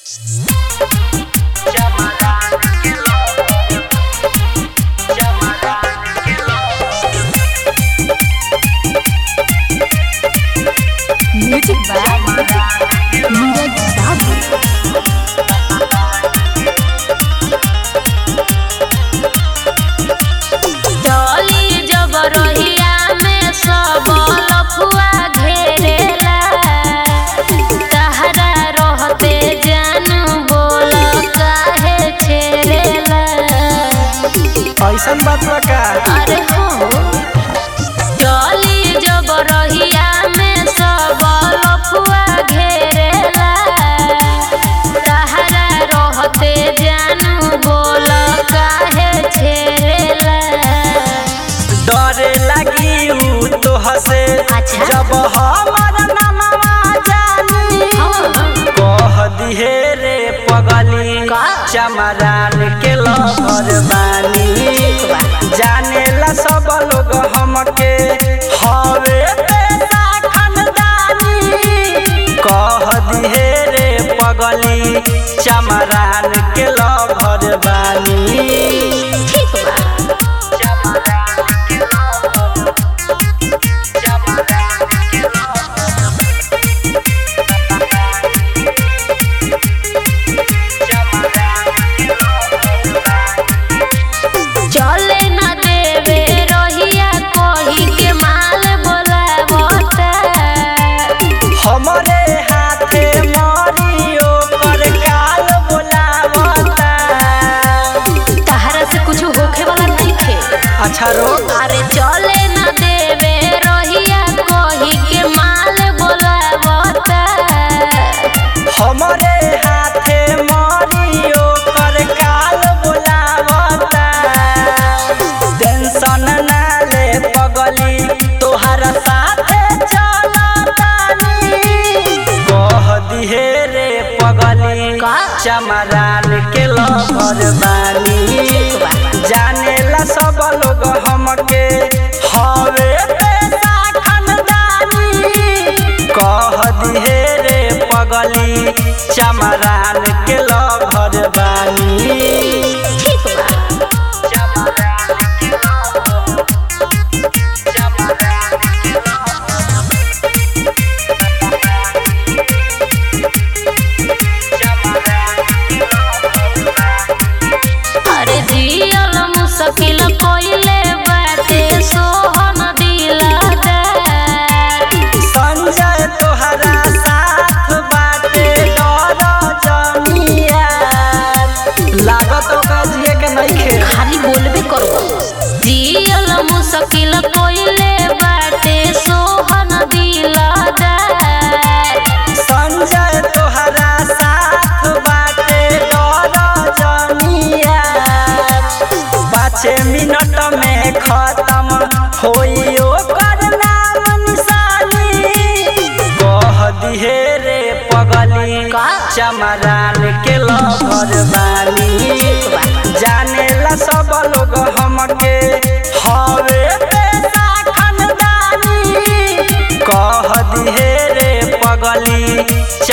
Music by Neeraj Sahu. डोली जब रहिया में सब लफुआ घेरेला, तहरा रहते जान बोल काहे छेड़ेला। ऐसन बात बा का? अरे हो डोली जब रहिया में सब लफुआ घेरेला, तहरा रहते जान बोल काहे छेड़ेला। डरे लगी ऊ तो हसे अच्छा। जब हमर नामवा जानी कह दिहे रे पगली का? चमरान के लहर बानी जानेला सब लोग हमके हवे पैसा खानदानी कह दिहे रे पगली चमरान के लहर बानी। ठीक बा। चले न देवे रहिया कोही के माल बोलावता, हमरे हाथे मारियो पर काल बोलावता। तहरा से कुछ होखे वाला नहीं थे। अच्छा रो अरे चले न देवे रहिया कोही के माल बोलावता, हमरे हाथे मारियो पर काल बोलावता। टेंशन ना ले पगली तोहर साथे चलतानी कह दिहे रे पगली का? चमरान के लहर बानी जानेला सब लोग हमके हवे पैसा खानदानी कह दिहे रे पगली चमरान के लहर बानी। ठीक बा। अरे जियल मुश्किल कोइले बाटे सोहन दिलदार, संजय तोहरा साथ बाटे डर जमिया लागत ओका जिए के नइखे। खाली बोलबे करो। जियल मुश्किल कोइले बाटे सोहन दिलदार, संजय तोहरा साथ बाटे डर जमिया 5 मिनट में खत्म होई ओकर नाम निशानी कह दिहे रे पगली का? चमरान के लहर बानी जानेला सब लोग हमके हवे पैसा खानदानी कह दिहे रे पगली